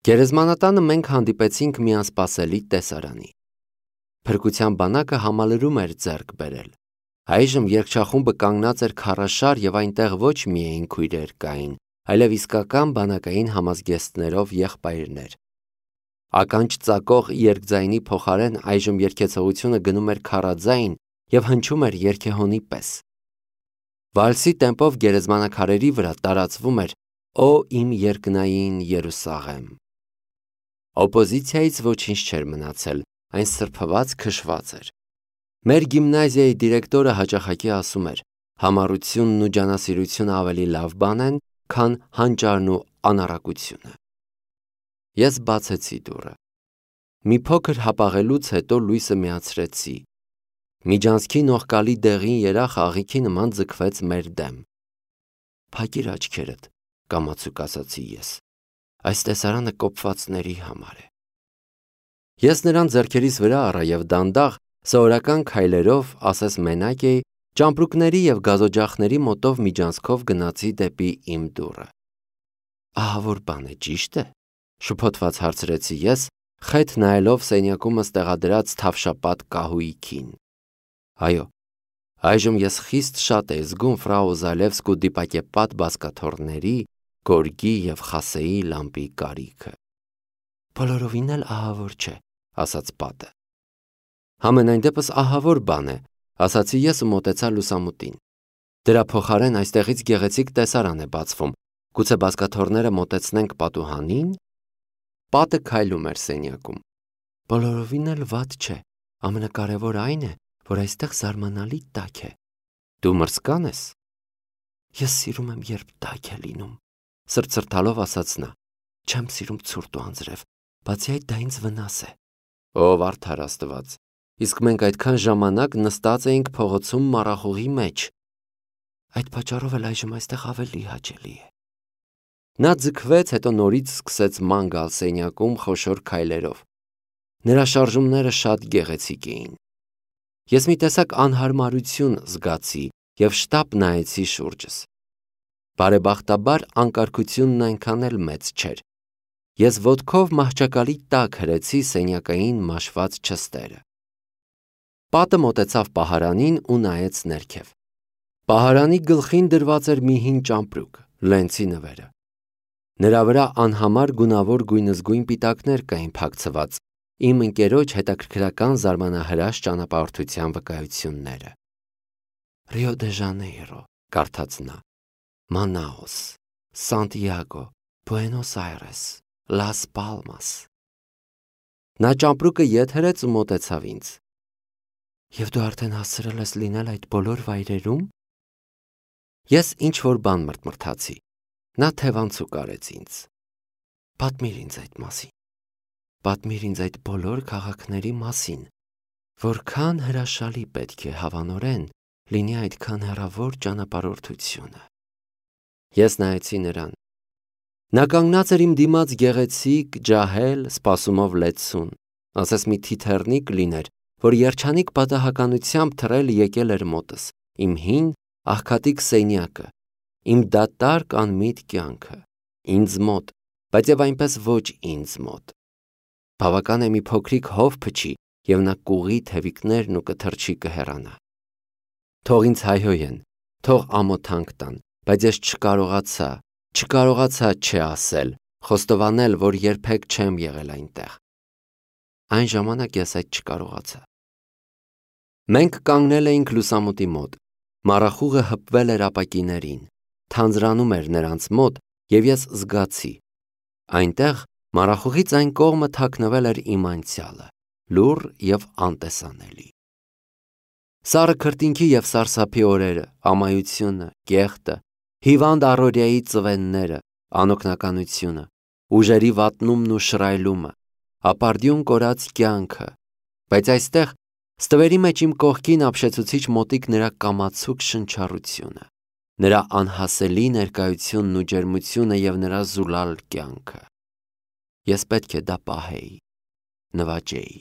Գերեզմանատանը մենք հանդիպեցինք մի անսպասելի տեսարանի։ Փրկության բանակը համալրում էր ձեռք բերել։ Այժմ երգչախումբը կանգնած էր քարաշար եւ այնտեղ ոչ միայն քույրեր կային, այլև իսկական բանակային համազգեստներով եղբայրներ։ Ականջ ծակող երգձայնի փոխարեն այժմ երգեցողությունը գնում էր քարաձայն եւ հնչում էր երգեհոնի պես։ Վալսի տեմպով գերեզմանակարերի վրա տարածվում էր «Օ իմ երկնային Երուսաղեմ»։ Օպոզիցիայից ոչինչ չէր մնացել, այն սրբված քշված էր։ Մեր գիմնազիայի դիրեկտորը հաճախակի ասում էր. համառությունն ու ջանասիրությունը ավելի լավ բան են, քան հանճարն ու անառակությունը։ Ես բացեցի դուռը։ Մի փոքր հապաղելուց հետո լույսը միացրեցի։ Միջանցքի նողկալի դեղին երախ աղիքի նման ձգվեց մեր դեմ։ Փակիր աչքերդ, կամացուկ ասացի ես։ Այս տեսարանը կոպվածների համար է։ Ես նրան ձեռքերիս վրա առա եւ դանդաղ, սովորական քայլերով, ասես մենակ էի, ճամպրուկների եւ գազօջախների մոտով միջանցքով գնացի դեպի իմ դուռը։ Ահավոր բան է, ճիշտ է, շփոթված հարցրեցի ես, խեթ նայելով սենյակումս տեղադրած թավշապատ կահույքին։ Այո, այժմ ես խիստ շատ էի զգում ֆրау Զալևսկու դիպակեպատ բազկաթոռների, գորգի եւ խասեի լամպի կարիքը։ Բոլորովին էլ ահավոր չէ, ասաց պատը։ Համենայն դեպս ահավոր բան է, ասացի ես ու մոտեցա լուսամուտին։ Դրա փոխարեն այստեղից գեղեցիկ տեսարան է բացվում։ Գուցե բազկաթոռները մոտեցնենք պատուհանին։ Պատը քայլում էր սենյակում։ Բոլորովին էլ վատ չէ, ամենակարևոր այն է, որ այստեղ զարմանալի տաք է։ Դու մրսկան ես։ Ես սիրում եմ, երբ տաք է լինում, սրտսրտալով ասաց նա։ Չեմ սիրում ցուրտ ու անձրև, բացի այդ դա ինձ վնաս է։ Ով արդար Աստված, իսկ մենք այդքան ժամանակ նստած էինք փողոցում մառախուղի մեջ։ Այդ պատճառով էլ այժմ այստեղ ավելի հաճելի է։ Նա ձգվեց, հետո նորից սկսեց ման գալ սենյակում խոշոր քայլերով։ Նրա շարժումները շատ գեղեցիկ էին։ Ես մի տեսակ անհարմարություն զգացի եւ շտապ նայեցի շուրջս։ Բարեբախտաբար անկարգությունն այնքան էլ մեծ չէր։ Ես ոտքով մահճակալի տակ հրեցի սենյակային մաշված չստերը։ Պատը մոտեցավ պահարանին ու նայեց ներքև։ Պահարանի գլխին դրված էր մի հին ճամպրուկ, լենցի նվերը։ Նրա վրա անհամար գունավոր գույնզգույն պիտակներ կային փակցված, իմ ընկերոջ հետաքրքրական զարմանահրաշ ճանապարհորդության վկայությունները։ Ռիո դե Ժանեյրո, կարդաց նա, Մանաուս, Սանտիագո, Բուենոս Այրես, Լաս Պալմաս։ Նա ճամպրուկը ետ հրեց ու մոտեցավ ինձ։ Եվ դու արդեն հասցրել ես լինել այդ բոլոր վայրերում։ Ես ինչ-որ բան մրթմրթացի։ Նա թևանցուկ արեց ինձ։ Պատմիր ինձ այդ մասին։ Պատմիր ինձ այդ բոլոր քաղաքների մասին, որքան հրաշալի պետք է հավանորեն լինի այդքան հեռավոր ճանապարհորդությունը։ Ես նայեցի նրան։ Նա կանգնած էր իմ դիմաց գեղեցիկ, ջահել, սպասումով լեցուն, ասես մի թիթեռնիկ լիներ, որ երջանիկ պատահականությամբ թռել եկել էր մոտս, իմ հին, աղքատիկ սենյակը, իմ դատարկ անմիտ կյանքը, ինձ մոտ, բայց եւ այնպես ոչ ինձ մոտ։ Բավական է մի փոքրիկ հով փչի, եւ նա կուղի թևիկներն ու կթրջի կհեռանա։ Թող ինձ հայհոյեն, թող ամոթանք տան, բայց ես չկարողացա չասել, խոստովանել, որ երբեք չեմ եղել այնտեղ։ Այն ժամանակ ես այդ չկարողացա։ Մենք կանգնել էինք լուսամուտի մոտ, մառախուղը հպվել էր ապակիներին, թանձրանում էր նրանց մոտ, եւ ես զգացի։ Այնտեղ մառախուղից այն կողմը թաքնվել էր իմ անցյալը, լուռ եւ անտեսանելի։ Սառը քրտինքի եւ սարսափի օրերը, ամայությունը, կեղտը, հիվանդ առօրյայի ծվենները, անօգնականությունը, ուժերի վատնումն ու շռայլումը, ապարդյուն կորած կյանքը, բայց այստեղ ստվերի մեջ իմ կողքին ապշեցուցիչ մոտիկ նրա կամացուկ շնչառությունը, նրա անհասելի ներկայությունն ու ջերմությունը եւ նրա զուլալ կյանքը։ Ես պետք է դա պահեի, նվաճեի։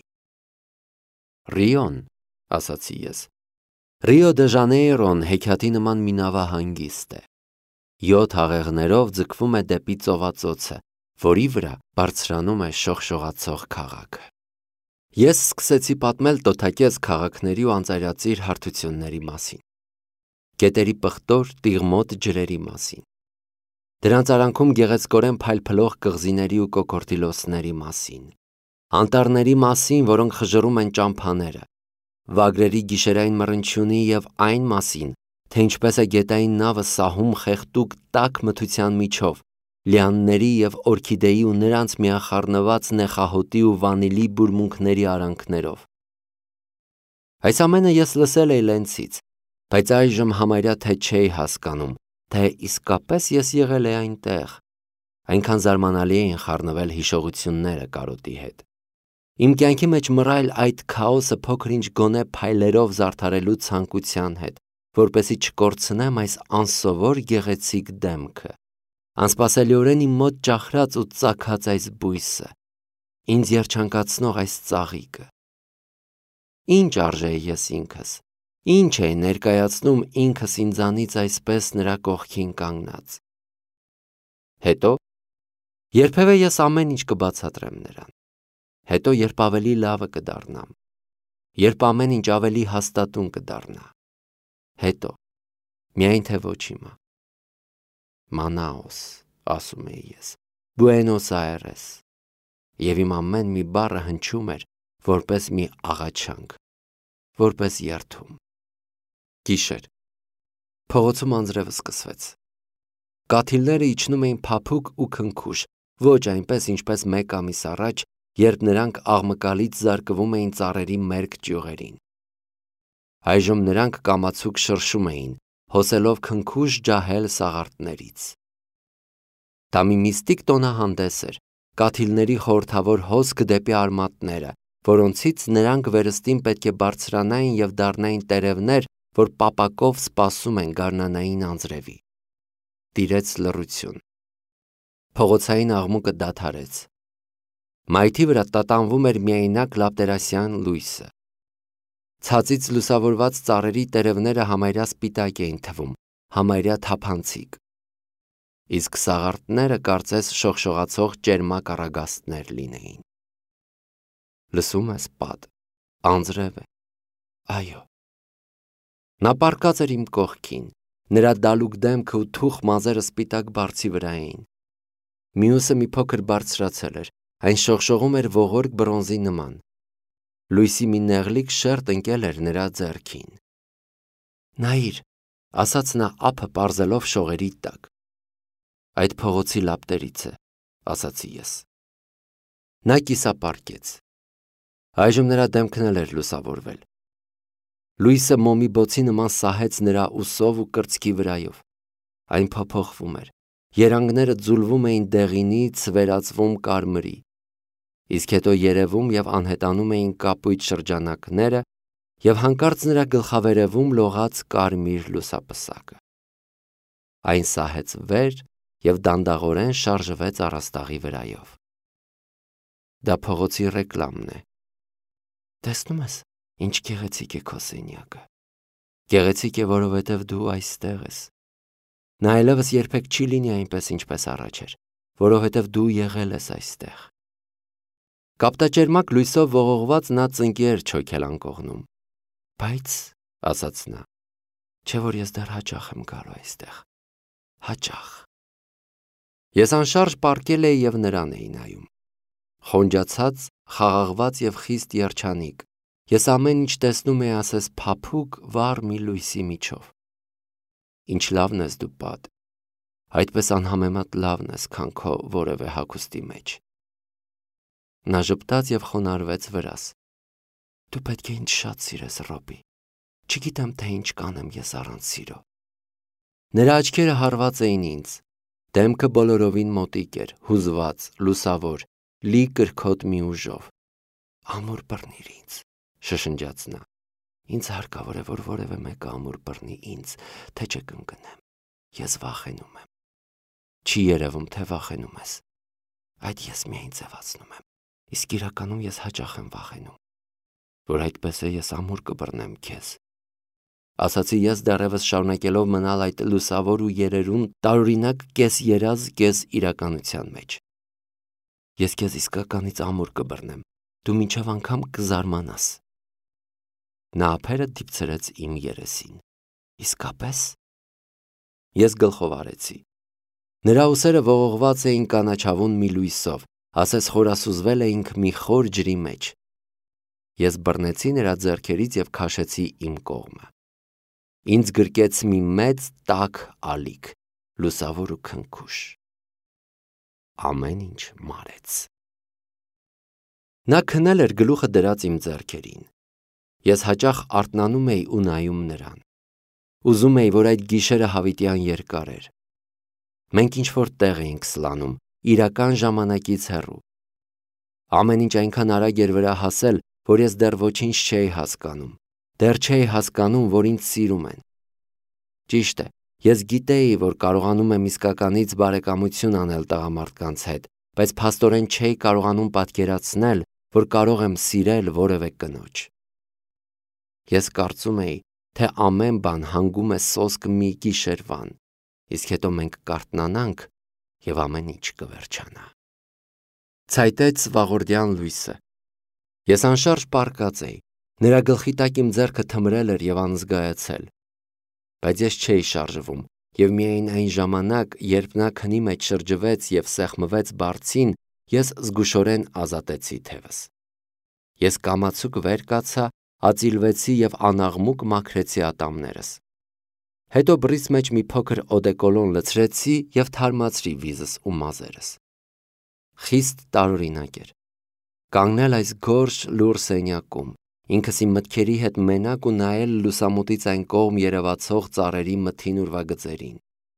Ռիոն, ասացի ես։ Ռիո դե Ժանեյրոն հեքիաթի նման մի նավահանգիստ է։ 7 հաղեղներով ձգվում է դեպի ծովածոցը, որի վրա բարձրանում է շողշողացող քաղաքը։ Ես սկսեցի պատմել տոթակեզ քաղաքների ու անծայրածիր հարթությունների մասին, գետերի պղտոր, տիղմոտ ջրերի մասին, դրանց արանքում գեղեցկորեն փայլփլող կղզիների ու կոկորդիլոսների մասին, անտառների մասին, որոնք խժռում են ճամփաները, վագրերի գիշերային մռնչյունի եւ այն մասին, թե ինչպես է գետային նավը սահում խեղդուկ տաք մթության միջով, լիանների եւ օրքիդեի ու նրանց միախառնված նեխահոտի ու վանիլի բուրմունքների արանքներով։ Այս ամենը ես լսել էի լենցից, բայց այժմ համարյա թե չէի հասկանում, թե իսկապես ես եղել էի այնտեղ։ Այնքան զարմանալի էին խառնվել հիշողությունները կարոտի հետ։ Իմ կյանքի մեջ մռայլ այդ քաոսը փոքր-ինչ գոնե փայլերով զարդարելու ցանկության հետ, որպեսզի չկորցնեմ այս անսովոր գեղեցիկ դեմքը, անսպասելիորեն իմ մոտ ճախրած ու ծագած այս բույսը, ինձ երջանկացնող այս ծաղիկը։ Ինչ արժեի ես ինքս, ինչ էի ներկայացնում ինքս ինձանից այսպես նրա կողքին կանգնած։ Հետո, երբևէ ես ամեն ինչ կբացատրեմ նրան։ Հետո, երբ ավելի լավը կդառնամ, երբ ամեն ինչ ավելի հաստատուն կդառնա։ Հետո, միայն թե ոչ հիմա։ Մանաուս, ասում էի ես, Բուենոս Այրես, եւ իմ ամեն մի բառը հնչում էր որպես մի աղաչանք, որպես երդում։ Գիշեր, փողոցում անձրևը սկսվեց։ Կաթիլները իջնում էին փափուկ ու քնքուշ, ոչ այնպես ինչպես մեկ ամիս առաջ, երբ նրանք աղմկալից զարկվում էին ծառերի մերկ ճյուղերին։ Այժմ նրանք կամացուկ շրշում էին, հոսելով քնքուշ ջահել սաղարթներից։ Դա մի միստիկ տոնահանդես էր, կաթիլների խորհրդավոր հոսք դեպի արմատները, որոնցից նրանք վերստին պետք է բարձրանային եւ դառնային տերևներ, որ պապակով սպասում են գարնանային անձրևի։ Տիրեց լռություն։ Փողոցային աղմուկը դադարեց։ Մայթի վրա տատանվում էր միայնակ լապտերասյան լույսը։ Ցածից լուսավորված ծառերի տերևները համարյա սպիտակ էին թվում, համարյա թափանցիկ։ Իսկ սաղարթները կարծես շողշողացող ճերմակ առագաստներ լինեին։ Լսում ես պատ, անձրև է, այո։ Նա պառկած էր իմ կողքին, նրա դալուկ դեմքը ու թուխ մազերը սպիտակ բարձի վրա էին։ Մյուսը մի փոքր բարձրացել էր, այն շողշողում էր ողորկ բրոնզի նման։ Լույսի մի նեղլիկ շերտ ընկել էր նրա ձեռքին։ Նայիր, ասաց նա ափը պարզելով շողերի տակ։ Այդ փողոցի լապտերից է, ասացի ես։ Նա կիսապարկեց։ Այժմ նրա դեմքն էլ էր լուսավորվել։ Լույսը մոմի բոցի նման սահեց նրա ուսով ու կրծքի վրայով։ Այն փոփոխվում էր, երանգները ձուլվում էին դեղինից, վերածվում կարմրի, իսկ հետո երևում եւ անհետանում էին կապույտ շրջանակները եւ հանկարծ նրա գլխավերևում լողաց կարմիր լուսապսակը։ Այն սահեց վեր եւ դանդաղորեն շարժվեց առաստաղի վրայով։ Դա փողոցի ռեկլամն է։ Տեսնում ես, ինչ գեղեցիկ է քո սենյակը։ Գեղեցիկ է, որովհետև դու այստեղ ես։ Նա այլևս երբեք չի լինի այնպես, ինչպես առաջ էր, որովհետև դու եղել ես այստեղ։ Կապտաճերմակ լույսով ողողված նա ծնկի էր չոքել անկողնում։ Բայց, ասաց նա, չէ՞ որ ես դեռ հաճախ եմ գալու այստեղ։ Հաճախ։ Ես անշարժ պառկել էի եւ նրան էի նայում։ Խոնջացած, խաղաղված եւ խիստ երջանիկ։ Ես ամեն ինչ տեսնում էի ասես փափուկ վառ մի լույսի միջով։ Ինչ լավն ես դու, պատ։ Այդպես անհամեմատ լավն ես, քան քո որևէ հագուստի մեջ։ Նա ժպտաց եւ խոնարհվեց վրաս։ Դու պետք է ինձ շատ սիրես, Ռոբի։ Չգիտեմ, թե ինչ կանեմ ես առանց սիրո։ Նրա աչքերը հարված էին ինձ։ Դեմքը բոլորովին մոտիկ էր, հուզված, լուսավոր, լի կրքոտ մի ուժով։ Ամուր բռնիր ինձ, շշնջաց նա։ Ինձ հարկավոր է, որ որևէ մեկը ամուր բռնի ինձ, թե չկընկնեմ։ Ես վախենում եմ։ Չի երևում, թե վախենում ես։ Այդ ես միայն ձևացնում եմ։ Իսկ իրականում ես հաճախ եմ վախենում, որ այդպես է ես ամուր կբռնեմ քեզ։ Ասացի ես դեռևս շարունակելով մնալ այդ լուսավոր ու երերուն տարօրինակ կես երազ, կես իրականության մեջ։ Ես քեզ իսկականից ամուր կբռնեմ, դու մինչև անգամ կզարմանաս։ Նա ափերը դիպցրեց իմ երեսին։ Իսկապես։ Ես գլխով արեցի։ Նրա ուսերը ողողված էին կանաչավուն մի լույսով, ասես խորասուզվել էինք մի խոր ջրի մեջ։ Ես բռնեցի նրա ձեռքերից և քաշեցի իմ կողմը։ Ինձ գրկեց մի մեծ տաք ալիք, լուսավոր ու քնքուշ։ Ամեն ինչ մարեց։ Նա քնել էր գլուխը դրած իմ ձեռքերին։ Ես հաճախ արթնանում էի ու նայում նրան։ Ուզում էի, որ այդ գիշերը հավիտյան երկար էր։ Մենք ինչ-որ տեղ էինք սլանում, իրական ժամանակից հեռու։ Ամեն ինչ այնքան արագ էր վրա հասել, որ ես դեռ ոչինչ չէի հասկանում։ Դեռ չէի հասկանում, որ ինձ սիրում են։ Ճիշտ է, ես գիտեի, որ կարողանում եմ իսկականից բարեկամություն անել տղամարդկանց հետ, բայց փաստորեն չէի կարողանում պատկերացնել, որ կարող եմ սիրել որևէ կնոջ։ Ես կարծում էի, թե ամեն բան հանգում է սոսկ մի գիշերվան, իսկ հետո մենք կարթնանանք և ամեն ինչ կվերջանա։ Ցայտեց վաղորդյան լույսը։ Ես անշարժ պառկած էի, նրա գլխի տակ իմ ձեռքը թմրել էր և անզգայացել։ Բայց ես չէի շարժվում, և միայն այն ժամանակ, երբ նա քնի մեջ շրջվեց և սեղմվեց բարձին, ես զգուշորեն ազատեցի թևս։ Ես կամացուկ վեր կացա, ածիլվեցի և անաղմուկ մաքրեցի ատամներս։ Հետո բռիս մեջ մի փոքր օդեկոլոն լցրեցի և թարմացրի վիզս ու մազերս։ Խիստ տարօրինակ էր։ Կանգնել այս գորշ լուռ սենյակում, ինքս իմ մտքերի հետ մենակ ու նայել լուսամուտից այն կողմ երևացող ծառերի մթին ուրվագծերին։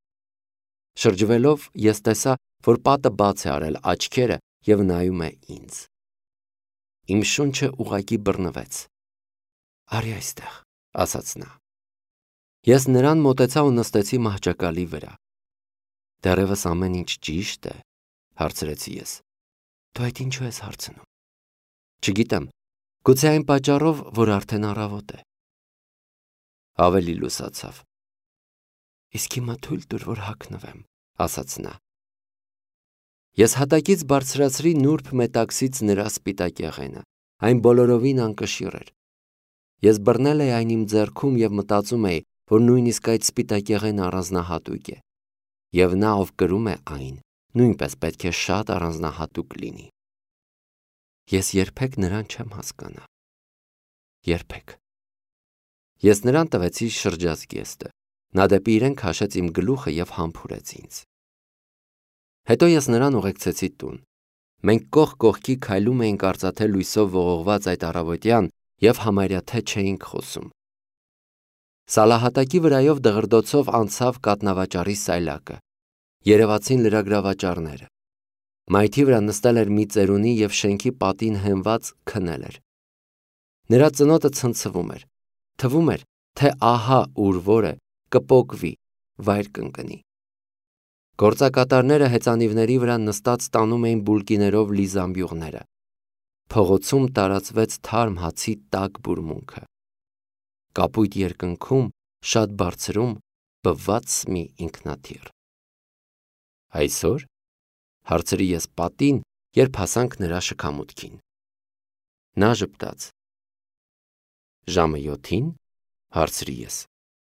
Շրջվելով ես տեսա, որ պատը բաց է արել աչքերը և նայում է ինձ։ Իմ շունչը ուղղակի բռնվեց։ «Արի այստեղ», ասաց նա։ Ես նրան մոտեցա ու նստեցի մահճակալի վրա։ «Դեռևս ամեն ինչ ճիշտ է», հարցրեցի ես։ «Դու այդ ինչու ես հարցնում»։ «Չգիտեմ, գուցե այն պատճառով, որ արդեն առավոտ է»։ Ավելի լուսացավ։ «Իսկ հիմա թույլ տուր, որ հագնվեմ», ասաց նա։ Ես հատակից բարձրացրի նուրբ մետաքսից նրա սպիտակ եղենը, այն բոլորովին անկշիռ էր։ Ես բռնել էի այն իմ ձեռքում և մտածում էի, որ նույնիսկ այդ սպիտակ եղենը առանձնահատուկ է, և նա, ով կրում է այն, նույնպես պետք է շատ առանձնահատուկ լինի։ Ես երբեք նրան չեմ հասկանա։ Երբեք։ Ես նրան տվեցի շրջազգեստը։ Նա դեպի իրեն քաշեց իմ գլուխը և համբուրեց ինձ։ Հետո ես նրան ուղեկցեցի տուն։ Մենք կողք կողքի քայլում էինք արծաթե լույսով ողողված այդ առավոտյան և համարյա թե չէինք խոսում։ Սալահատակի վրայով դղրդոցով անցավ կաթնավաճառի սայլակը։ Երևացին լրագրավաճառները։ Մայթի վրա նստել էր մի ծերունի և շենքի պատին հենված քնել էր։ Նրա ծնոտը ցնցվում էր։ Թվում էր, թե ահա ուր որ է, կպոկվի, վայր կընկնի։ Գործակատարները հեծանիվների վրա նստած տանում էին բուլկիներով լի զամբյուղները։ Փողոցում տարածվեց թարմ հացի տաք բուրմունքը։ Կապույտ երկնքում, շատ բարձրում, բվաց մի ինքնաթիռ։ «Այսօր», հարցրի ես պատին, երբ հասանք նրա շքամուտքին։ Նա ժպտաց։ «Ժամը 7-ին», հարցրի ես։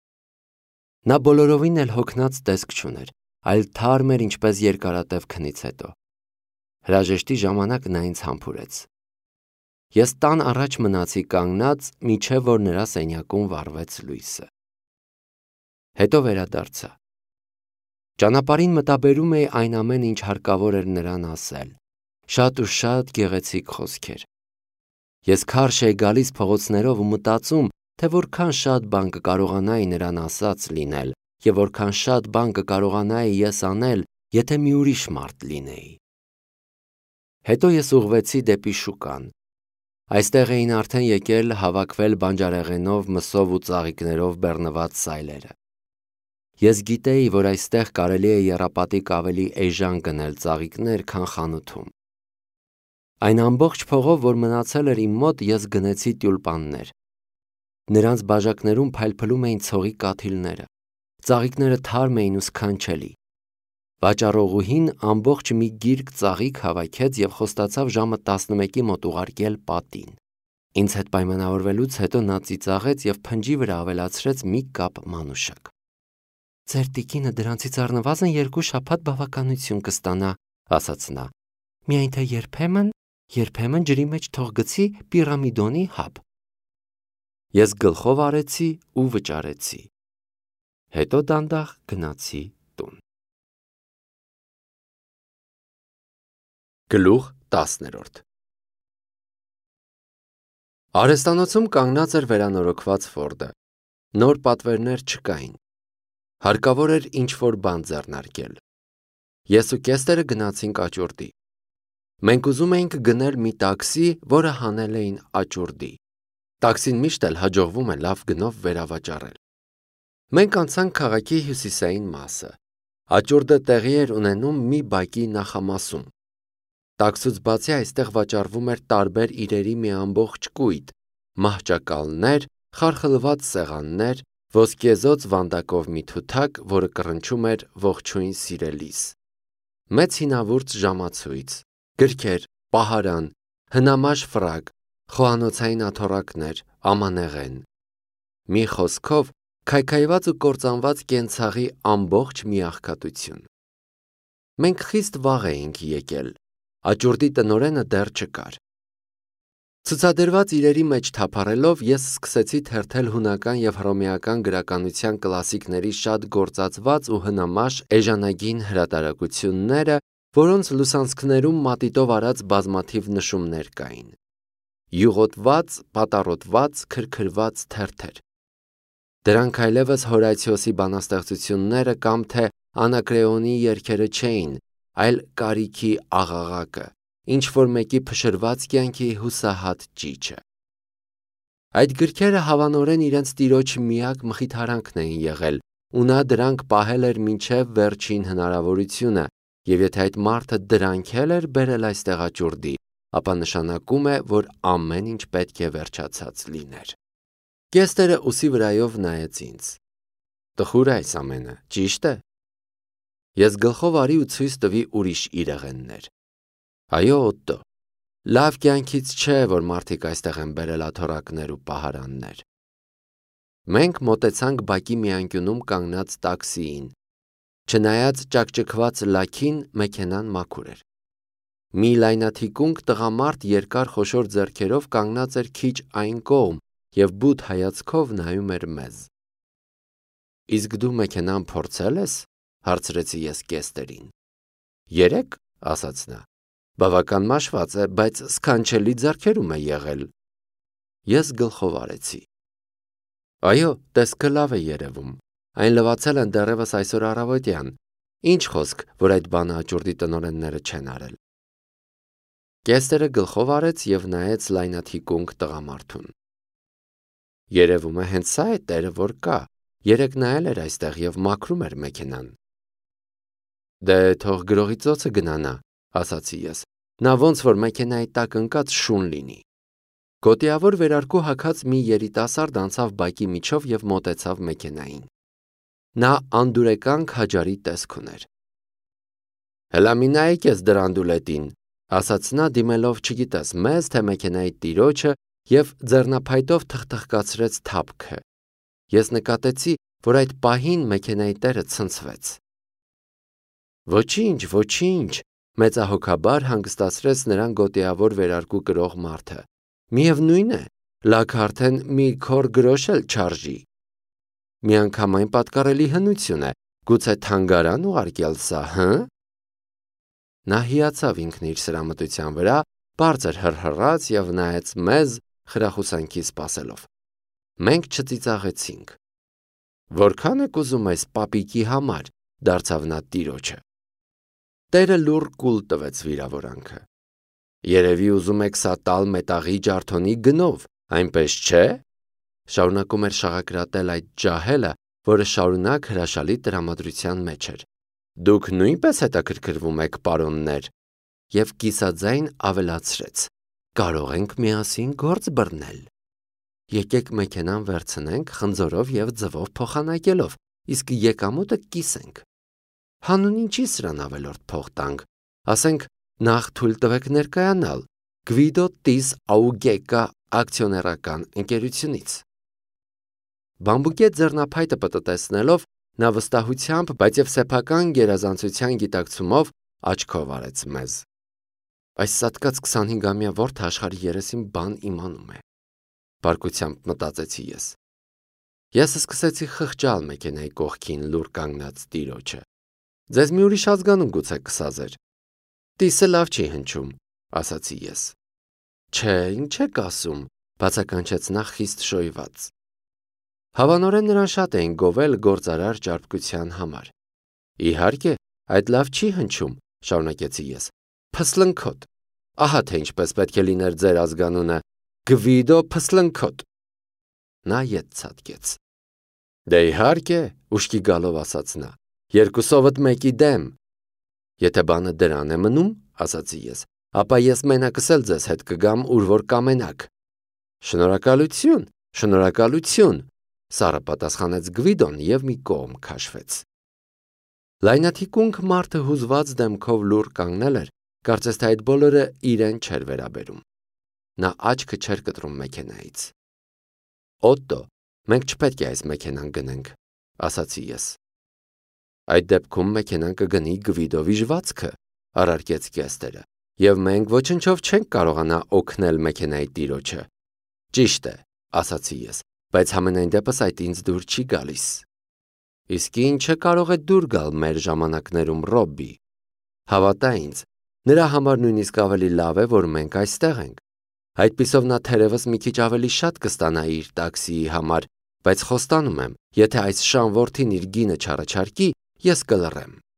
Նա բոլորովին էլ հոգնած տեսք չուներ, այլ թարմ էր ինչպես երկարատև քնից հետո։ Հրաժեշտի ժամանակ նա ինձ համբուրեց։ Ես տան առաջ մնացի կանգնած, մինչև որ նրա սենյակում վառվեց լույսը։ Հետո վերադարձա։ Ճանապարհին մտաբերում էի այն ամենը, ինչ հարկավոր էր նրան ասել։ Շատ ու շատ գեղեցիկ խոսքեր։ Ես քարշ էի գալիս փողոցներով ու մտածում, թե որքան շատ բան կկարողանայի նրան ասած լինել և որքան շատ բան կկարողանայի ես անել, եթե մի ուրիշ մարդ լինեի։ Հետո ես ուղղվեցի դեպի շուկան։ Այստեղ էին արդեն եկել հավաքվել բանջարեղենով, մսով ու ծաղիկներով բեռնված սայլերը։ Ես գիտեի, որ այստեղ կարելի է եռապատիկ ավելի էժան գնել ծաղիկներ, քան խանութում։ Այն ամբողջ փողով, որ մնացել էր իմ մոտ, ես գնեցի տյուլպաններ։ Նրանց բաժակներում փայլփլում էին ցողի կաթիլները։ Ծաղիկները թարմ էին ու սքանչելի։ Վաճառողուհին ամբողջ մի գիրք ծաղիկ հավաքեց և խոստացավ ժամը 11-ի մոտ ուղարկել պատին։ Ինձ հետ պայմանավորվելուց հետո նա ծիծաղեց և փնջի վրա ավելացրեց մի կապ մանուշակ։ «Ձեր տիկինը դրանցից առնվազն 2 շաբաթ բավականություն կստանա», ասաց նա։ «Միայն թե երբեմն ջրի մեջ թող գցի պիրամիդոնի հաբ»։ Ես գլխով արեցի ու վճարեցի։ Հետո դանդաղ գնացի տուն։ Գլուխ 10 Արհեստանոցում կանգնած էր վերանորոգված Ֆորդը։ Նոր պատվերներ չկային։ Հարկավոր էր ինչ-որ բան ձեռնարկել։ Ես ու Կեստերը գնացինք աճուրդի։ Մենք ուզում էինք գնել մի տաքսի, որը հանել էին աճուրդի։ Տաքսին միշտ էլ հաջողվում է լավ գնով վերավաճառել։ Մենք անցանք քաղաքի հյուսիսային մասը։ Աճուրդը տեղի էր ունենում մի բակի նախամասում։ Տաքսուց բացի այստեղ վաճառվում էր տարբեր իրերի մի ամբողջ կույտ՝ մահճակալներ, խարխլված սեղաններ, ոսկեզօծ վանդակով մի թութակ, որը կռնչում էր «Ողջույն սիրելիս», մեծ հինավուրց ժամացույց, գրքեր, պահարան, հնամաշ ֆրակ, խոհանոցային աթոռակներ, ամանեղեն։ Մի խոսքով, քայքայված ու կործանված կենցաղի ամբողջ մի աղքատություն։ Մենք խիստ վաղ էինք եկել։ Աճուրդի տնօրենը դեռ չկար։ Ցուցադրված իրերի մեջ թափառելով ես սկսեցի թերթել հունական և հռոմեական գրականության կլասիկների շատ գործածված ու հնամաշ էժանագին հրատարակությունները, որոնց լուսանցքներում մատիտով արած բազմաթիվ նշումներ կային։ Յուղոտված, պատառոտված, քրքրված թերթեր։ Դրանք այլևս Հորացիոսի բանաստեղծությունները կամ թե Անակրեոնի երգերը չէին, այլ կարիքի աղաղակը, ինչ-որ մեկի փշրված կյանքի հուսահատ ճիչը։ Այդ գրքերը հավանորեն իրենց տիրոջ միակ մխիթարանքն էին եղել, ու նա դրանք պահել էր մինչև վերջին հնարավորությունը, և եթե այդ մարդը դրանք էլ էր բերել այստեղ աճուրդի, ապա նշանակում է, որ ամեն ինչ պետք է վերջացած լիներ։ Կեստերը ուսի վրայով նայեց ինձ։ Տխուր է այս ամենը, ճիշտ է։ Ես գլխով արի ու ցույց տվի ուրիշ իրեղեններ։ Այո, Օտտո, լավ կյանքից չէ, որ մարդիկ այստեղ են բերել աթոռակներ ու պահարաններ։ Մենք մոտեցանք բակի մի անկյունում կանգնած տաքսիին։ Չնայած ճակճկված լաքին, մեքենան մաքուր էր։ Մի լայնաթիկունք տղամարդ երկար խոշոր ձեռքերով կանգնած էր քիչ այն կողմ և բութ հայացքով նայում էր մեզ։ Իսկ դու մեքենան փորձել ես, հարցրեցի ես Կեստերին։ Երեք, ասաց նա, բավական մաշված է, բայց սքանչելի ձեռքերում է եղել։ Ես գլխով արեցի։ Այո, տեսքը լավ է երևում, այն լվացել են դեռևս այսօր առավոտյան, ինչ խոսք, որ այդ բանը աճուրդի տնօրենները չեն արել։ Կեստերը գլխով արեց և նայեց լայնաթիկունք տղամարդուն։ Երևում է հենց սա է տերը, որ կա, երեկ նայել էր այստեղ և մաքրում էր մեքենան։ Դե թող գրողի ծոցը գնանա, ասացի ես, նա ոնց որ մեքենայի տակ ընկած շուն լինի։ Գոտիավոր վերարկու հագած մի երիտասարդ անցավ բակի միջով և մոտեցավ մեքենային։ Նա անդուրեկան քաջարի տեսք ուներ։ Հլա մի նայեք ես դրանդուլետին, ասաց նա դիմելով չգիտես մեզ, թե մեքենայի տիրոջը և ձեռնափայտով թխթխկացրեց թափքը։ Ես նկատեցի, որ այդ պահին մեքենայի տերը ցնցվեց։ Ոչինչ, ոչինչ, մեծահոգաբար հանգստացրեց նրան գոտիավոր վերարկու կրող մարդը։ Միևնույն է, լաքը արդեն մի քոր գրոշ էլ չարժի։ Միանգամայն պատկառելի հնություն է, գուցե թանգարան ուղարկել սա, հը՞։ Նա հիացավ ինքն իր սրամտության վրա, բարձր հռհռաց և նայեց մեզ խրախուսանքի սպասելով։ Մենք չծիծաղեցինք։ Որքան եք ուզում այս պապիկի համար, դարձավ նա տիրոջը։ Տերը լուռ կուլ տվեց վիրավորանքը։ Երևի ուզում եք սա տալ մետաղի ջարդոնի գնով, այնպես չէ՞։ Շարունակում էր շաղակրատել այդ ջահելը, որը շարունակ հրաշալի տրամադրության մեջ էր։ Դուք նույնպես հետաքրքրվում եք, պարոններ։ Եվ կիսաձայն ավելացրեց. կարող ենք միասին գործ բռնել։ Եկեք մեքենան վերցնենք խնձորով և ձվով փոխանակելով, իսկ եկամուտը կիսենք։ Հանուն ինչի սրան ավելորդ փող տանք, ասենք նախ թույլ տվեք ներկայանալ Գվիդո Տիս Աուգեկա ակցիոներական ընկերությունից։ Բամբուկե ձեռնափայտը պտտեցնելով նա վստահությամբ, բայց եւ սեփական գերազանցության գիտակցումով աչքով արեց մեզ։ Այս սատկած 25-ամյա որդը աշխարհի երեսին բան իմանում է։ Բարկությամբ մտածեցի ես։ Ես սկսեցի խղճալ մեքենայի կողքին լուր կանգնած տիրոջը։ Ձեզ մի ուրիշ ազգանուն գուցե կսազեր։ Տիսը լավ չի հնչում, ասացի ես։ Չէ, ինչ եք ասում, բացականչեց նա խիստ շոյված։ Հավանորեն նրան շատ էին գովել գործարար ճարպկության համար։ Իհարկե, այդ լավ չի հնչում, շարունակեցի ես։ Փսլնքոտ։ Ահա թե ինչպես պետք է լիներ ձեր ազգանունը, Գվիդո Փսլնքոտ։ Նա ետ ցածկեց։ Դե իհարկե, ուշքի գալով ասաց նա, երկուսովդ մեկի դեմ։ Եթե բանը դրան է մնում, ասացի ես, ապա ես մենակս էլ ձեզ հետ կգամ, ուր որ կամենաք։ Շնորհակալություն, շնորհակալություն, սառը պատասխանեց Գվիդոն եւ մի կողմ քաշվեց։ Լայնաթիկունք մարդը հուզված դեմքով լուր կանգնել էր, կարծես թե այդ բոլորը իրեն չէր վերաբերում։ Նա աչքը չէր կտրում մեքենայից։ Օտտո, մենք չպետք է այս մեքենան գնենք, ասացի ես։ Այդ դեպքում մեքենան կգնի Գվիդո վիժվածքը, առարկեց կեստերը, եւ մենք ոչնչով չենք կարողանա օգնել մեքենայի տիրոջը։ Ճիշտ է, ասացի ես, բայց համենայն դեպս այդ ինձ դուր չի գալիս։ Իսկ ինչը կարող է դուր գալ մեր ժամանակներում Ռոբբի։ Հավատա ինձ, նրա համար նույնիսկ ավելի լավ է, որ մենք այստեղ ենք։ Այդպիսով նա թերևս մի քիչ ավելի շատ կստանա իր տաքսիի համար, բայց խոստանում եմ, եթե այս շան որդին իր գինը չառաջարկի, ես կլռեմ։